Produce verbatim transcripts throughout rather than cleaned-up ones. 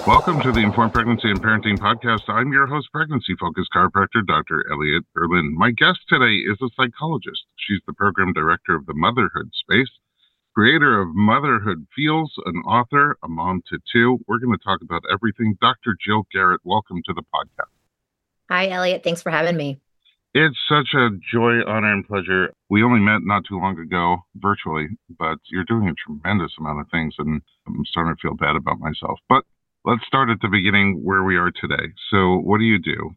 Welcome to the Informed Pregnancy and Parenting Podcast. I'm your host, pregnancy-focused chiropractor, Doctor Elliot Berlin. My guest today is a psychologist. She's the program director of the Motherhood Space, creator of Motherhood Feels, an author, a mom to two. We're going to talk about everything. Doctor Jill Garrett, welcome to the podcast. Hi, Elliot. Thanks for having me. It's such a joy, honor, and pleasure. We only met not too long ago virtually, but you're doing a tremendous amount of things, and I'm starting to feel bad about myself. But let's start at the beginning where we are today. So what do you do?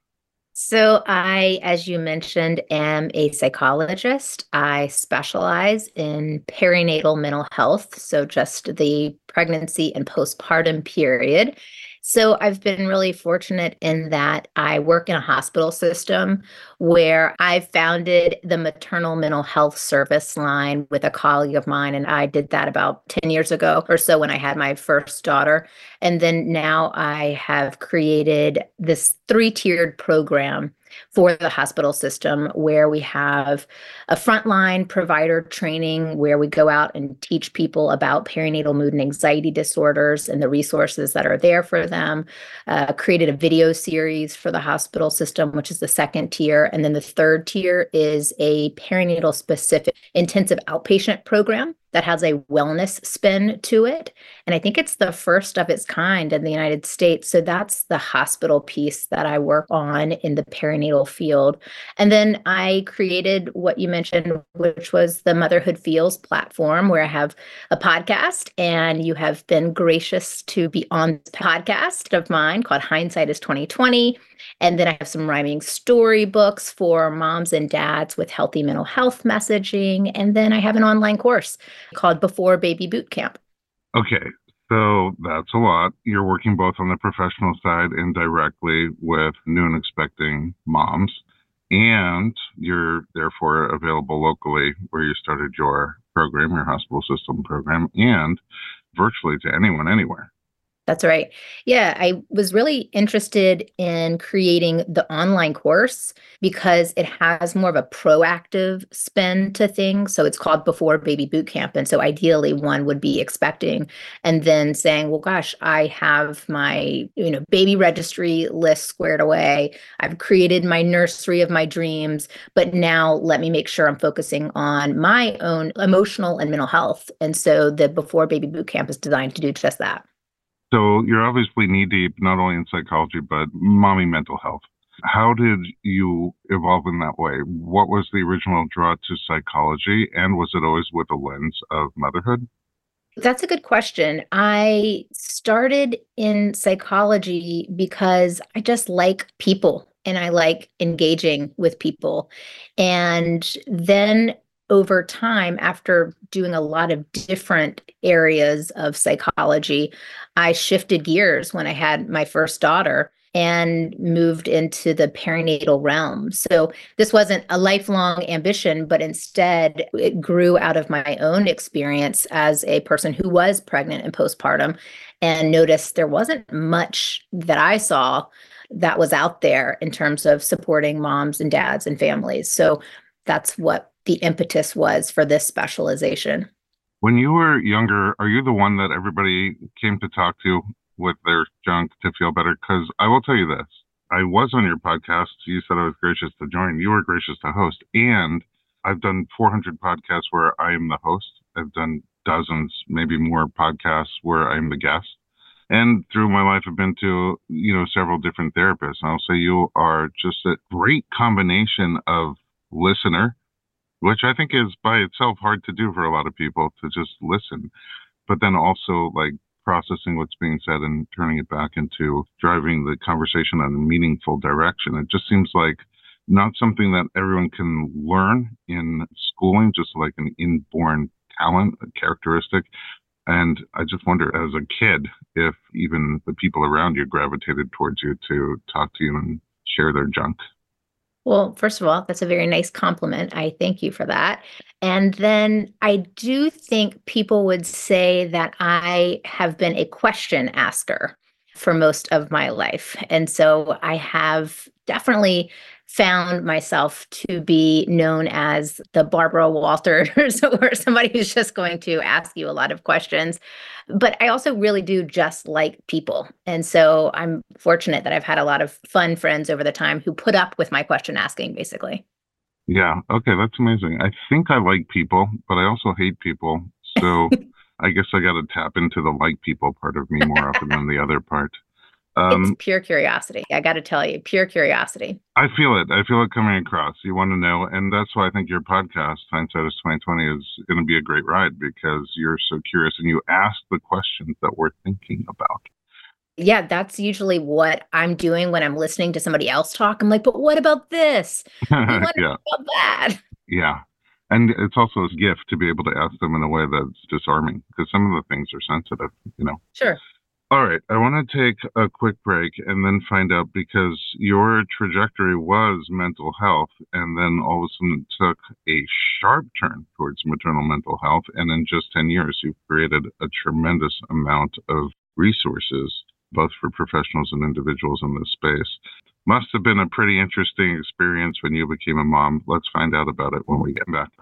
So I, as you mentioned, am a psychologist. I specialize in perinatal mental health, so just the pregnancy and postpartum period. So I've been really fortunate in that I work in a hospital system where I founded the maternal mental health service line with a colleague of mine. And I did that about ten years ago or so when I had my first daughter. And then now I have created this three-tiered program for the hospital system where we have a frontline provider training where we go out and teach people about perinatal mood and anxiety disorders and the resources that are there for them. Uh, created a video series for the hospital system, which is the second tier. And then the third tier is a perinatal specific intensive outpatient program that has a wellness spin to it. And I think it's the first of its kind in the United States. So that's the hospital piece that I work on in the perinatal field. And then I created what you mentioned, which was the Motherhood Feels platform, where I have a podcast, and you have been gracious to be on this podcast of mine called Hindsight is twenty twenty. And then I have some rhyming storybooks for moms and dads with healthy mental health messaging. And then I have an online course called Before Baby Boot Camp. Okay, so that's a lot. You're working both on the professional side and directly with new and expecting moms. And you're therefore available locally where you started your program, your hospital system program, and virtually to anyone, anywhere. That's right. Yeah, I was really interested in creating the online course because it has more of a proactive spin to things. So it's called Before Baby Boot Camp. And so ideally one would be expecting and then saying, well, gosh, I have my, you know, baby registry list squared away. I've created my nursery of my dreams, but now let me make sure I'm focusing on my own emotional and mental health. And so the Before Baby Boot Camp is designed to do just that. So you're obviously knee-deep, not only in psychology, but mommy mental health. How did you evolve in that way? What was the original draw to psychology, and was it always with a lens of motherhood? That's a good question. I started in psychology because I just like people and I like engaging with people. And then over time, after doing a lot of different areas of psychology, I shifted gears when I had my first daughter and moved into the perinatal realm. So this wasn't a lifelong ambition, but instead it grew out of my own experience as a person who was pregnant and postpartum and noticed there wasn't much that I saw that was out there in terms of supporting moms and dads and families. So that's what the impetus was for this specialization. When you were younger, are you the one that everybody came to talk to with their junk to feel better? Because I will tell you this, I was on your podcast. You said I was gracious to join. You were gracious to host. And I've done four hundred podcasts where I am the host. I've done dozens, maybe more podcasts where I'm the guest. And through my life, I've been to, you know, several different therapists. And I'll say you are just a great combination of listener, which I think is by itself hard to do for a lot of people, to just listen, but then also like processing what's being said and turning it back into driving the conversation in a meaningful direction. It just seems like not something that everyone can learn in schooling, just like an inborn talent, a characteristic. And I just wonder, as a kid, if even the people around you gravitated towards you to talk to you and share their junk. Well, first of all, that's a very nice compliment. I thank you for that. And then I do think people would say that I have been a question asker for most of my life. And so I have definitely found myself to be known as the Barbara Walters, or somebody who's just going to ask you a lot of questions. But I also really do just like people. And so I'm fortunate that I've had a lot of fun friends over the time who put up with my question asking, basically. Yeah. Okay. That's amazing. I think I like people, but I also hate people. So I guess I got to tap into the like people part of me more often than the other part. It's Um, pure curiosity. I got to tell you, pure curiosity. I feel it. I feel it coming across. You want to know, and that's why I think your podcast, Hindsight is twenty twenty, is going to be a great ride because you're so curious and you ask the questions that we're thinking about. Yeah, that's usually what I'm doing when I'm listening to somebody else talk. I'm like, but what about this? But what Yeah. about that? Yeah. And it's also a gift to be able to ask them in a way that's disarming because some of the things are sensitive, you know. Sure. All right. I want to take a quick break and then find out because your trajectory was mental health and then all of a sudden it took a sharp turn towards maternal mental health. And in just ten years, you've created a tremendous amount of resources, both for professionals and individuals in this space. Must have been a pretty interesting experience when you became a mom. Let's find out about it when we get back.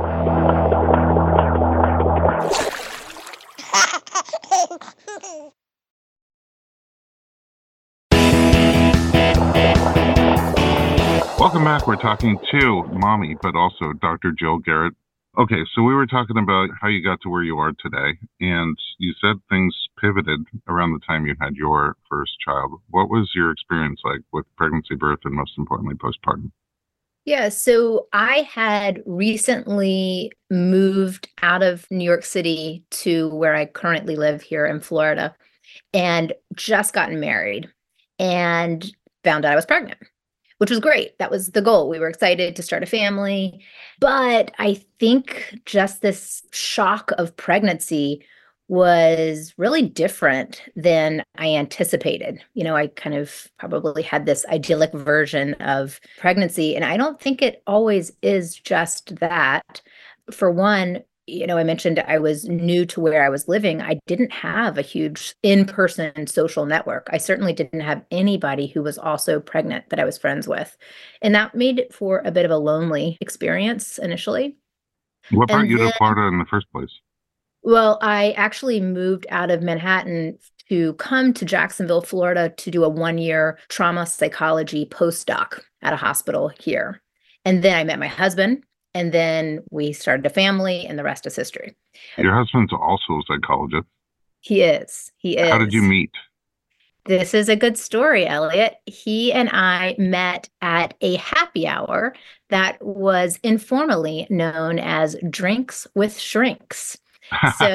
Welcome back. We're talking to mommy, but also Doctor Jill Garrett. Okay, so we were talking about how you got to where you are today, and you said things pivoted around the time you had your first child. What was your experience like with pregnancy, birth, and most importantly, postpartum? Yeah, so I had recently moved out of New York City to where I currently live here in Florida and just gotten married and found out I was pregnant, which was great. That was the goal. We were excited to start a family. But I think just this shock of pregnancy was really different than I anticipated. You know, I kind of probably had this idyllic version of pregnancy, and I don't think it always is just that. For one, you know, I mentioned I was new to where I was living. I didn't have a huge in person social network. I certainly didn't have anybody who was also pregnant that I was friends with. And that made it for a bit of a lonely experience initially. What brought And you to then, Florida in the first place? well, I actually moved out of Manhattan to come to Jacksonville, Florida to do a one year trauma psychology postdoc at a hospital here. And then I met my husband. And then we started a family, and the rest is history. Your husband's also a psychologist. He is. He How did you is. meet? This is a good story, Elliot. He and I met at a happy hour that was informally known as Drinks with Shrinks. So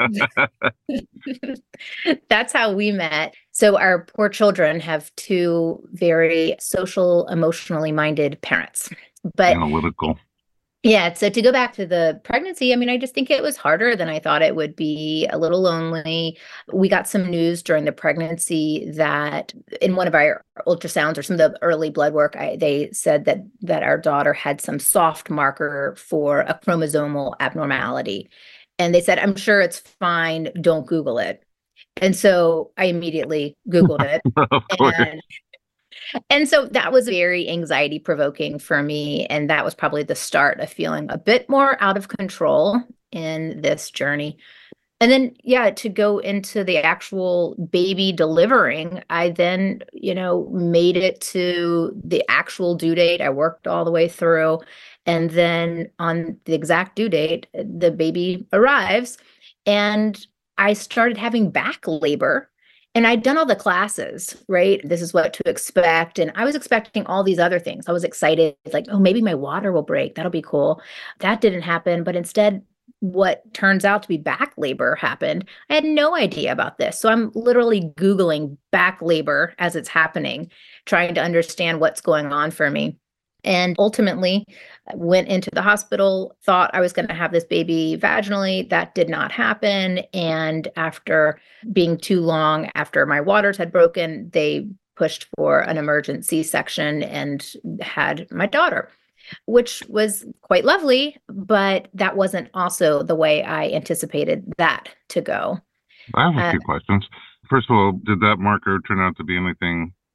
that's how we met. So our poor children have two very social, emotionally minded parents. But Analytical. yeah, so to go back to the pregnancy, I mean, I just think it was harder than I thought it would be, a little lonely. We got some news during the pregnancy that in one of our ultrasounds or some of the early blood work, I, they said that that our daughter had some soft marker for a chromosomal abnormality. And they said, I'm sure it's fine, don't Google it. And so I immediately Googled it. Of course. And and so that was very anxiety provoking for me. And that was probably the start of feeling a bit more out of control in this journey. And then, yeah, to go into the actual baby delivering, I then, you know, made it to the actual due date. I worked all the way through. And then on the exact due date, the baby arrives. And I started having back labor. And I'd done all the classes, right? This is what to expect. And I was expecting all these other things. I was excited, like, oh, maybe my water will break. That'll be cool. That didn't happen. But instead, what turns out to be back labor happened. I had no idea about this. So I'm literally Googling back labor as it's happening, trying to understand what's going on for me. And ultimately, I went into the hospital, thought I was going to have this baby vaginally. That did not happen. And after being too long, after my waters had broken, they pushed for an emergent C-section and had my daughter, which was quite lovely. But that wasn't also the way I anticipated that to go. I have a Uh, few questions. First of all, did that marker turn out to be anything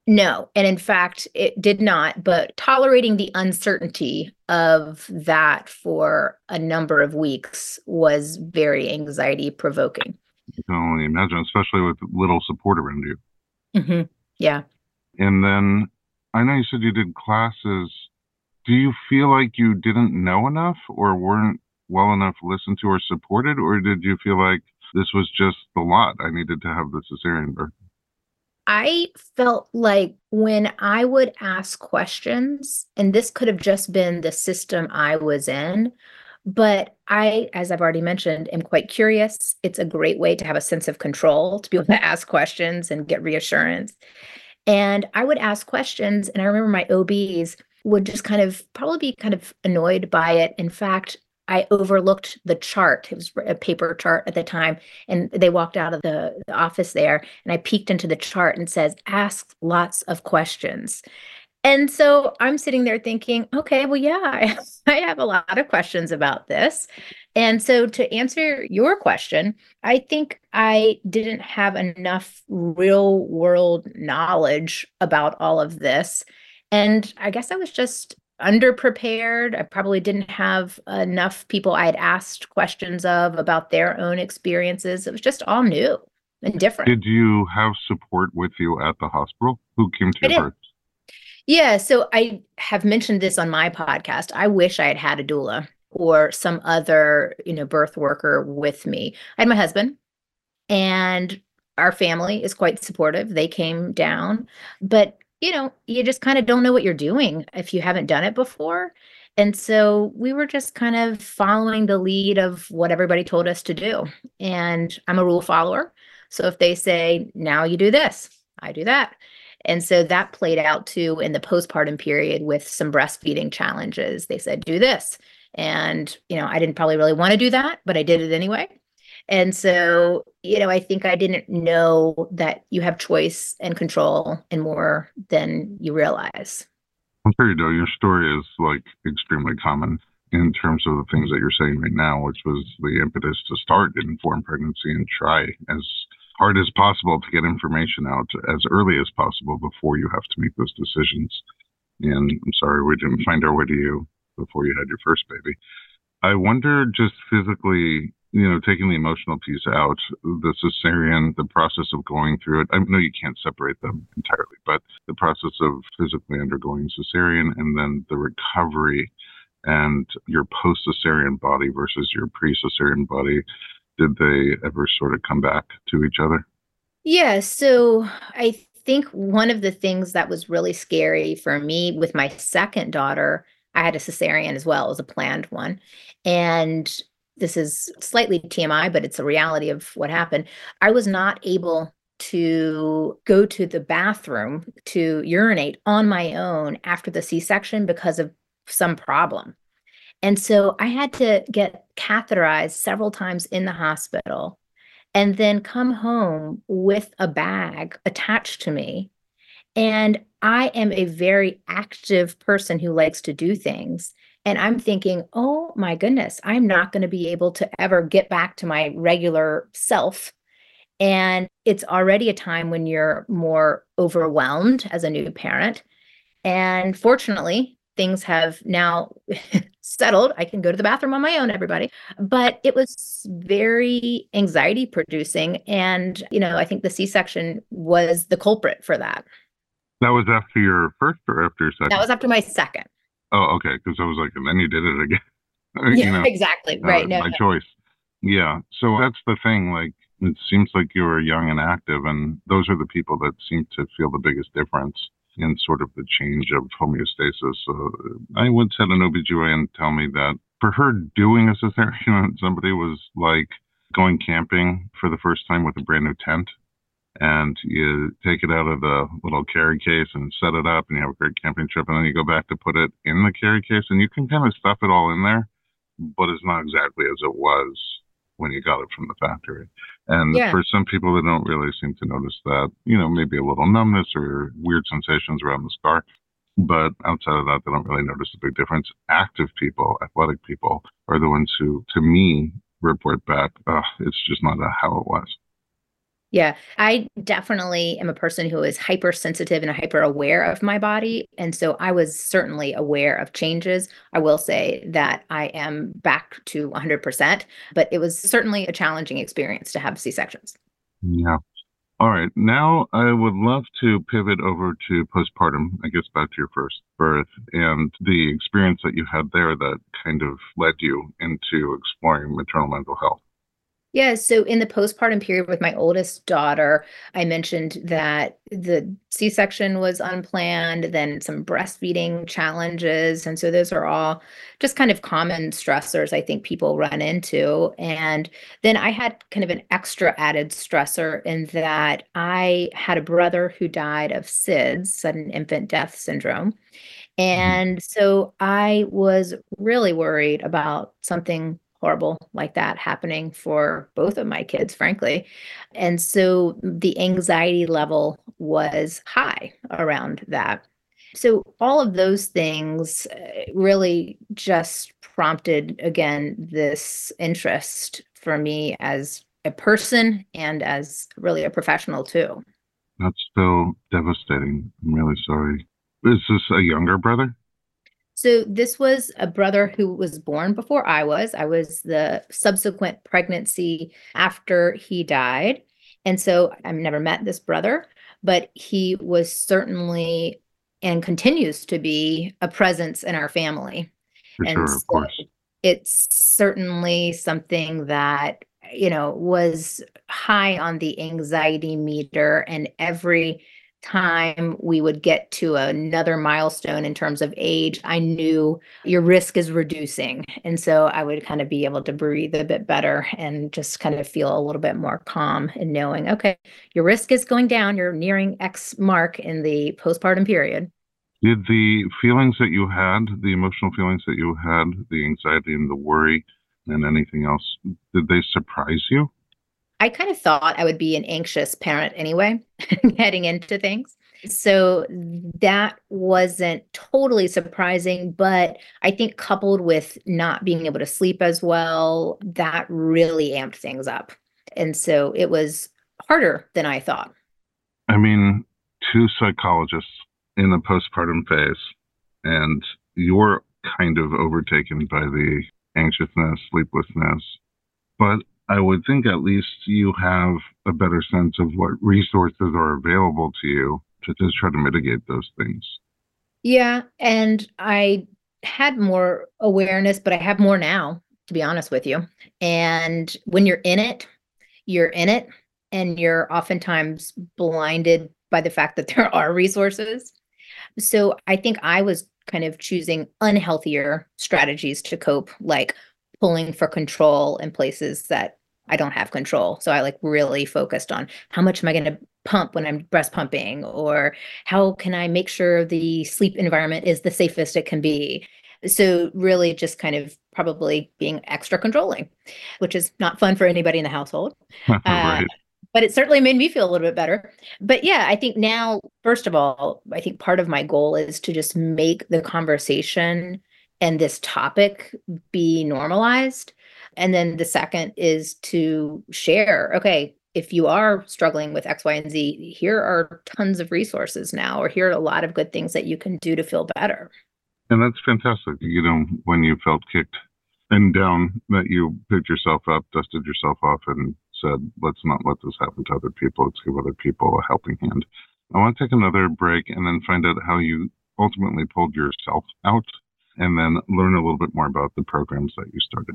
No, and in fact, it did not, but tolerating the uncertainty of that for a number of weeks was very anxiety provoking. I can only imagine, especially with little support around you. Hmm. Yeah. And then I know you said you did classes. Do you feel like you didn't know enough or weren't well enough listened to or supported, or did you feel like this was just the lot? I needed to have the cesarean birth. I felt like when I would ask questions, and this could have just been the system I was in, but I, as I've already mentioned, am quite curious. It's a great way to have a sense of control, to be able to ask questions and get reassurance. And I would ask questions, and I remember my O Bs would just kind of probably be kind of annoyed by it. In fact, I overlooked the chart. It was a paper chart at the time, and they walked out of the, the office there, and I peeked into the chart and says, "Ask lots of questions." And so I'm sitting there thinking, okay, well, yeah, I, I have a lot of questions about this. And so to answer your question, I think I didn't have enough real world knowledge about all of this. And I guess I was just underprepared. I probably didn't have enough people I had asked questions of about their own experiences. It was just all new and different. Did you have support with you at the hospital? Who came to I your did. birth? Yeah, so I have mentioned this on my podcast. I wish I had had a doula or some other, you know, birth worker with me. I had my husband, and our family is quite supportive. They came down, but you know, you just kind of don't know what you're doing if you haven't done it before. And so we were just kind of following the lead of what everybody told us to do. And I'm a rule follower. So if they say, now you do this, I do that. And so that played out too in the postpartum period with some breastfeeding challenges. They said, do this. And, you know, I didn't probably really want to do that, but I did it anyway. And so, you know, I think I didn't know that you have choice and control and more than you realize. I'm sure you know your story is like extremely common in terms of the things that you're saying right now, which was the impetus to start informed pregnancy and try as hard as possible to get information out as early as possible before you have to make those decisions. And I'm sorry we didn't find our way to you before you had your first baby. I wonder, just physically, you know, taking the emotional piece out, the cesarean, the process of going through it. I know you can't separate them entirely, but the process of physically undergoing cesarean and then the recovery and your post-cesarean body versus your pre-cesarean body, did they ever sort of come back to each other? Yeah, so I think one of the things that was really scary for me with my second daughter, I had a cesarean as well as a planned one. And this is slightly T M I, but it's a reality of what happened. I was not able to go to the bathroom to urinate on my own after the C-section because of some problem. And so I had to get catheterized several times in the hospital and then come home with a bag attached to me. And I am a very active person who likes to do things. And I'm thinking, oh my goodness, I'm not going to be able to ever get back to my regular self. And it's already a time when you're more overwhelmed as a new parent. And fortunately, things have now settled. I can go to the bathroom on my own, everybody. But it was very anxiety producing. And, you know, I think the C-section was the culprit for that. That was after your first or after your second? That was after my second. Oh, okay. Because I was like, and then you did it again. Yeah, you know, exactly. uh, Right. No, my no. choice. Yeah. So that's the thing. Like, it seems like you were young and active, and those are the people that seem to feel the biggest difference in sort of the change of homeostasis. So I once had an O B G Y N tell me that for her doing a cesarean, somebody was like going camping for the first time with a brand new tent. And you take it out of the little carry case and set it up, and you have a great camping trip. And then you go back to put it in the carry case, and you can kind of stuff it all in there, but it's not exactly as it was when you got it from the factory. And Yeah. for some people, they don't really seem to notice that, you know, maybe a little numbness or weird sensations around the scar. But outside of that, they don't really notice a big difference. Active people, athletic people, are the ones who, to me, report back, oh, it's just not how it was. Yeah, I definitely am a person who is hypersensitive and hyper aware of my body. And so I was certainly aware of changes. I will say that I am back to one hundred percent, but it was certainly a challenging experience to have C-sections. Yeah. All right. Now I would love to pivot over to postpartum, I guess back to your first birth and the experience that you had there that kind of led you into exploring maternal mental health. Yeah, so in the postpartum period with my oldest daughter, I mentioned that the C-section was unplanned, then some breastfeeding challenges. And so those are all just kind of common stressors I think people run into. And then I had kind of an extra added stressor in that I had a brother who died of S I D S, sudden infant death syndrome. Mhm. And so I was really worried about something horrible like that happening for both of my kids, frankly. And so the anxiety level was high around that. So all of those things uh, really just prompted, again, this interest for me as a person and as really a professional too. That's so devastating. I'm really sorry. Is this a younger brother? So this was a brother who was born before I was. I was the subsequent pregnancy after he died. And so I've never met this brother, but he was certainly and continues to be a presence in our family. For And sure, of so course. it's certainly something that, you know, was high on the anxiety meter. And every time we would get to another milestone in terms of age, I knew your risk is reducing. And so I would kind of be able to breathe a bit better and just kind of feel a little bit more calm in knowing, okay, your risk is going down. You're nearing X mark in the postpartum period. Did the feelings that you had, the emotional feelings that you had, the anxiety and the worry and anything else, did they surprise you? I kind of thought I would be an anxious parent anyway, heading into things. So that wasn't totally surprising, but I think coupled with not being able to sleep as well, that really amped things up. And so it was harder than I thought. I mean, two psychologists in the postpartum phase, and you're kind of overtaken by the anxiousness, sleeplessness. But I would think at least you have a better sense of what resources are available to you to just try to mitigate those things. Yeah. And I had more awareness, but I have more now, to be honest with you. And when you're in it, you're in it, and you're oftentimes blinded by the fact that there are resources. So I think I was kind of choosing unhealthier strategies to cope, like pulling for control in places that I don't have control. So I like really focused on how much am I going to pump when I'm breast pumping, or how can I make sure the sleep environment is the safest it can be. So really just kind of probably being extra controlling, which is not fun for anybody in the household. Uh, Right. but it certainly made me feel a little bit better. But yeah, I think now, first of all, I think part of my goal is to just make the conversation and this topic be normalized. And then the second is to share, okay, if you are struggling with X, Y, and Z, here are tons of resources now, or here are a lot of good things that you can do to feel better. And that's fantastic. You know, when you felt kicked and down, that you picked yourself up, dusted yourself off, and said, let's not let this happen to other people. Let's give other people a helping hand. I want to take another break and then find out how you ultimately pulled yourself out and then learn a little bit more about the programs that you started.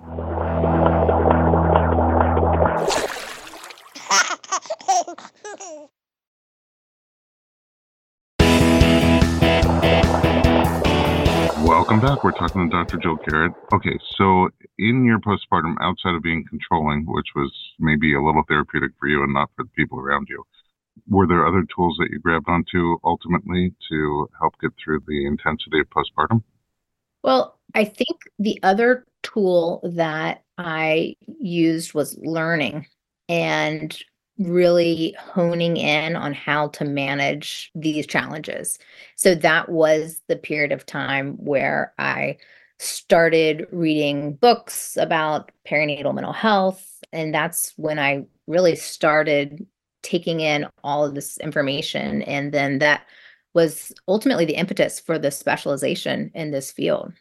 Welcome back. We're talking to Doctor Jill Garrett. Okay, so in your postpartum, outside of being controlling, which was maybe a little therapeutic for you and not for the people around you, were there other tools that you grabbed onto ultimately to help get through the intensity of postpartum? Well, I think the other tool that I used was learning and really honing in on how to manage these challenges. So that was the period of time where I started reading books about perinatal mental health. And that's when I really started taking in all of this information. And then that was ultimately the impetus for the specialization in this field.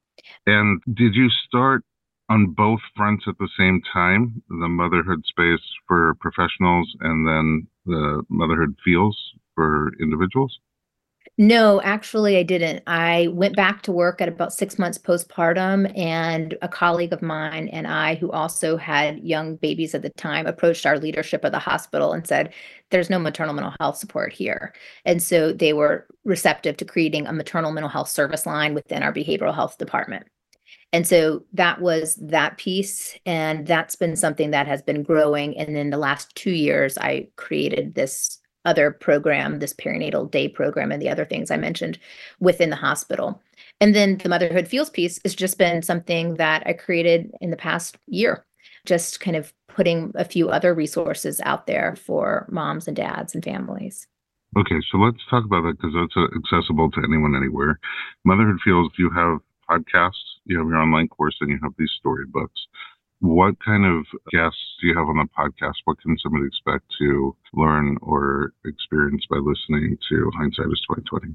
And did you start on both fronts at the same time, the motherhood space for professionals and then the motherhood fields for individuals? No, actually, I didn't. I went back to work at about six months postpartum, and a colleague of mine and I, who also had young babies at the time, approached our leadership of the hospital and said, there's no maternal mental health support here. And so they were receptive to creating a maternal mental health service line within our behavioral health department. And so that was that piece. And that's been something that has been growing. And in the last two years, I created this other program, this perinatal day program, and the other things I mentioned within the hospital. And then the motherhood feels piece has just been something that I created in the past year, just kind of putting a few other resources out there for moms and dads and families. Okay, so let's talk about that because that's uh, accessible to anyone, anywhere. Motherhood Feels, you have podcasts, you have your online course, and you have these storybooks. What kind of guests do you have on the podcast? What can somebody expect to learn or experience by listening to Hindsight is twenty twenty?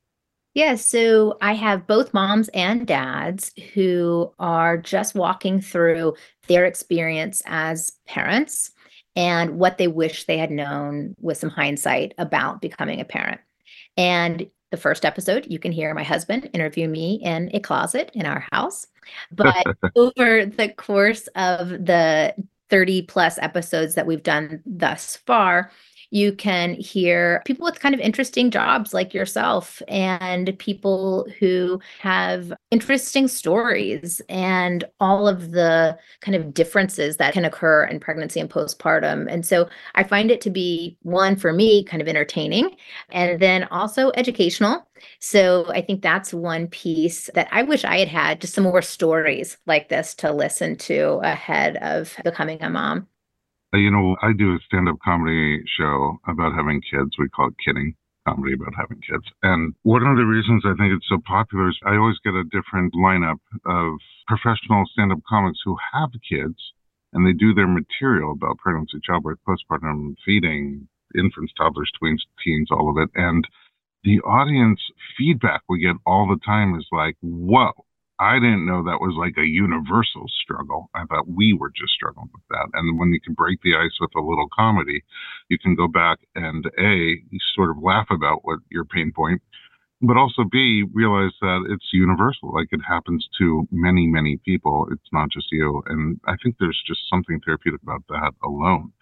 Yeah, so I have both moms and dads who are just walking through their experience as parents and what they wish they had known with some hindsight about becoming a parent. And the first episode, you can hear my husband interview me in a closet in our house. But over the course of the thirty plus episodes that we've done thus far, you can hear people with kind of interesting jobs like yourself and people who have interesting stories and all of the kind of differences that can occur in pregnancy and postpartum. And so I find it to be, one, for me, kind of entertaining and then also educational. So I think that's one piece that I wish I had had, just some more stories like this to listen to ahead of becoming a mom. You know, I do a stand-up comedy show about having kids. We call it Kidding Comedy About Having Kids. And one of the reasons I think it's so popular is I always get a different lineup of professional stand-up comics who have kids, and they do their material about pregnancy, childbirth, postpartum, feeding, infants, toddlers, tweens, teens, all of it. And the audience feedback we get all the time is like, whoa, I didn't know that was like a universal struggle. I thought we were just struggling with that. And when you can break the ice with a little comedy, you can go back and A, you sort of laugh about what your pain point, but also B, realize that it's universal. Like it happens to many, many people. It's not just you. And I think there's just something therapeutic about that alone.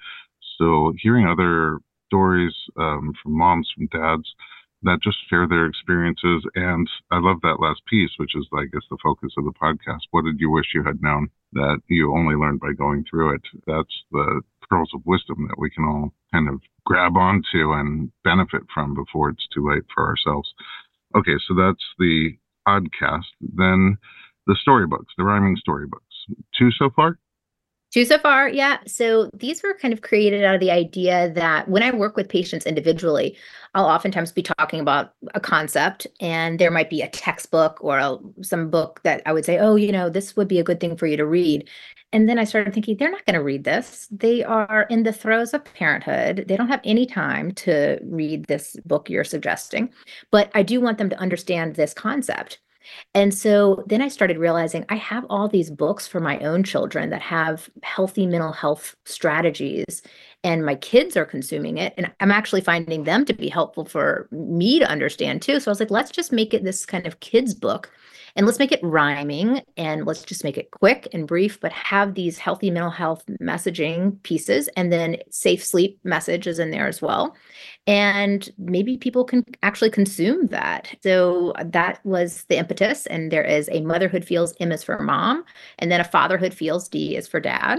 So hearing other stories um, from moms, from dads, that just share their experiences. And I love that last piece, which is, I guess, the focus of the podcast. What did you wish you had known that you only learned by going through it? That's the pearls of wisdom that we can all kind of grab onto and benefit from before it's too late for ourselves. Okay, so that's the podcast. Then the storybooks, the rhyming storybooks. Two so far? Two so far, yeah. So these were kind of created out of the idea that when I work with patients individually, I'll oftentimes be talking about a concept, and there might be a textbook or a, some book that I would say, oh, you know, this would be a good thing for you to read. And then I started thinking, they're not going to read this. They are in the throes of parenthood. They don't have any time to read this book you're suggesting. But I do want them to understand this concept. And so then I started realizing I have all these books for my own children that have healthy mental health strategies, and my kids are consuming it. And I'm actually finding them to be helpful for me to understand too. So I was like, let's just make it this kind of kids book, and let's make it rhyming, and let's just make it quick and brief, but have these healthy mental health messaging pieces, and then safe sleep messages in there as well. And maybe people can actually consume that. So that was the impetus. And there is a Motherhood Feels M is for mom, and then a Fatherhood Feels D is for dad.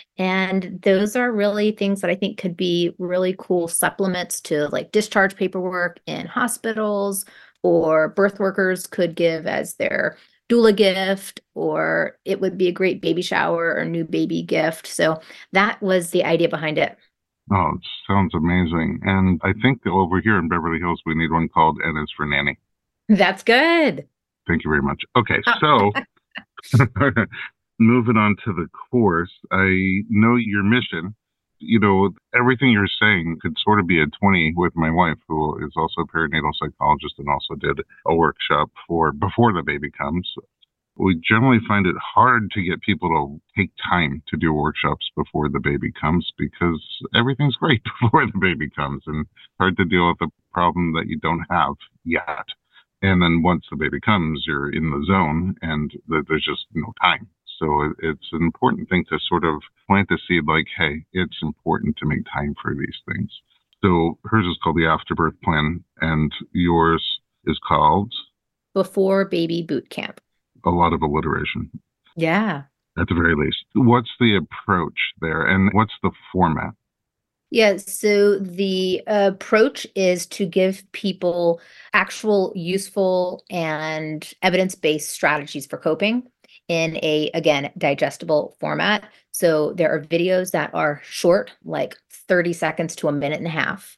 And those are really things that I think could be really cool supplements to like discharge paperwork in hospitals, or birth workers could give as their doula gift, or it would be a great baby shower or new baby gift. So that was the idea behind it. Oh, it sounds amazing. And I think that over here in Beverly Hills, we need one called N is for Nanny. That's good. Thank you very much. Okay, so moving on to the course, I know your mission you know, everything you're saying could sort of be a twenty with my wife, who is also a perinatal psychologist and also did a workshop for before the baby comes. We generally find it hard to get people to take time to do workshops before the baby comes because everything's great before the baby comes, and hard to deal with a problem that you don't have yet. And then once the baby comes, you're in the zone and there's just no time. So it's an important thing to sort of plant the seed like, hey, it's important to make time for these things. So hers is called the Afterbirth Plan, and yours is called Before Baby Boot Camp. A lot of alliteration. Yeah. At the very least. What's the approach there, and what's the format? Yeah, so the approach is to give people actual useful and evidence-based strategies for coping in a, again, digestible format. So there are videos that are short, like thirty seconds to a minute and a half.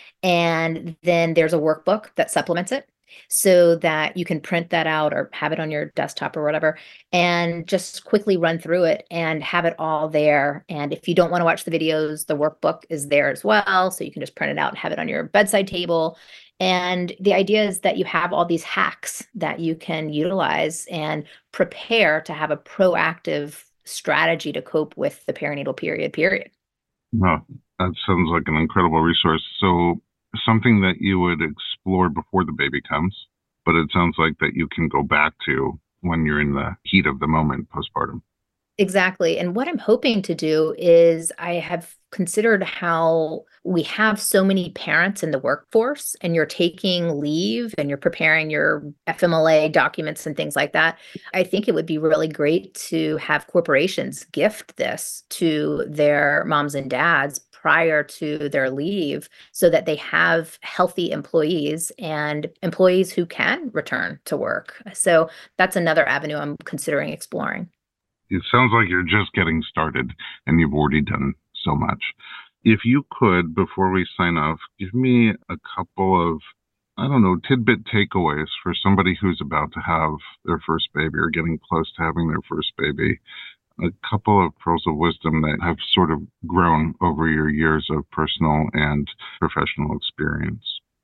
And then there's a workbook that supplements it, so that you can print that out or have it on your desktop or whatever, and just quickly run through it and have it all there. And if you don't want to watch the videos, the workbook is there as well. So you can just print it out and have it on your bedside table. And the idea is that you have all these hacks that you can utilize and prepare to have a proactive strategy to cope with the perinatal period, period. Oh, that sounds like an incredible resource. So something that you would explore before the baby comes, but it sounds like that you can go back to when you're in the heat of the moment postpartum. Exactly. And what I'm hoping to do is I have considered how we have so many parents in the workforce, and you're taking leave and you're preparing your F M L A documents and things like that. I think it would be really great to have corporations gift this to their moms and dads prior to their leave, so that they have healthy employees and employees who can return to work. So that's another avenue I'm considering exploring. It sounds like you're just getting started and you've already done so much. If you could, before we sign off, give me a couple of, I don't know, tidbit takeaways for somebody who's about to have their first baby or getting close to having their first baby. A couple of pearls of wisdom that have sort of grown over your years of personal and professional experience.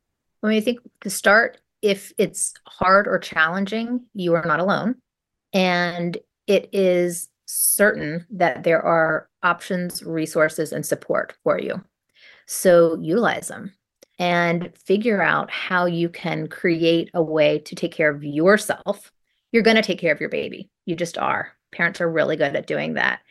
I mean, I think to start, if it's hard or challenging, you are not alone. And it is certain that there are options, resources, and support for you. So utilize them and figure out how you can create a way to take care of yourself. You're going to take care of your baby. You just are. Parents are really good at doing that.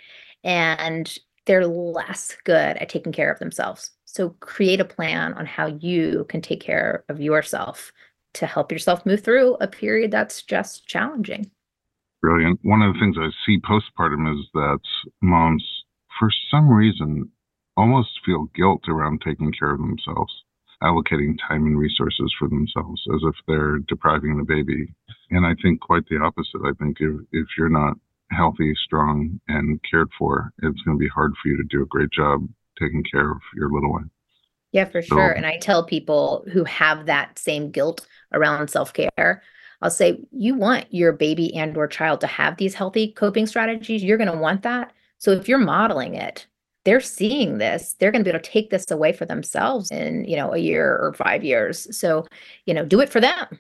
And they're less good at taking care of themselves. So create a plan on how you can take care of yourself to help yourself move through a period that's just challenging. Brilliant. One of the things I see postpartum is that moms, for some reason, almost feel guilt around taking care of themselves, allocating time and resources for themselves as if they're depriving the baby. And I think quite the opposite. I think if, if you're not healthy, strong, and cared for, it's going to be hard for you to do a great job taking care of your little one. Yeah, for so, sure. And I tell people who have that same guilt around self-care, I'll say, you want your baby and or child to have these healthy coping strategies. You're going to want that. So if you're modeling it, they're seeing this, they're going to be able to take this away for themselves in, you know, a year or five years. So, you know, do it for them.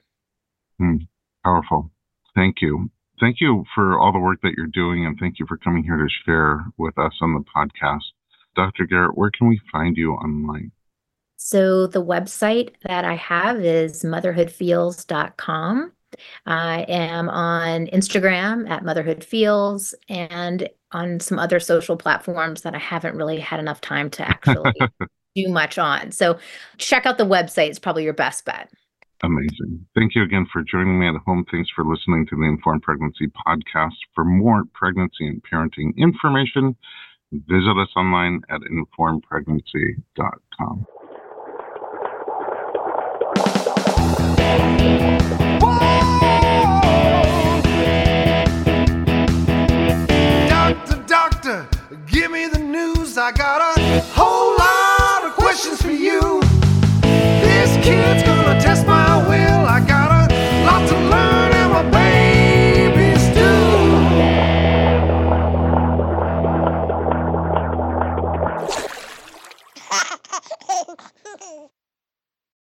Mm, powerful. Thank you. Thank you for all the work that you're doing, and thank you for coming here to share with us on the podcast. Doctor Garrett, where can we find you online? So the website that I have is motherhood feels dot com. I am on Instagram at Motherhood Feels and on some other social platforms that I haven't really had enough time to actually do much on. So check out the website. It's probably your best bet. Amazing. Thank you again for joining me at home. Thanks for listening to the Informed Pregnancy Podcast. For more pregnancy and parenting information, visit us online at informed pregnancy dot com. Doctor, doctor, give me the news. I got a whole lot of questions for you.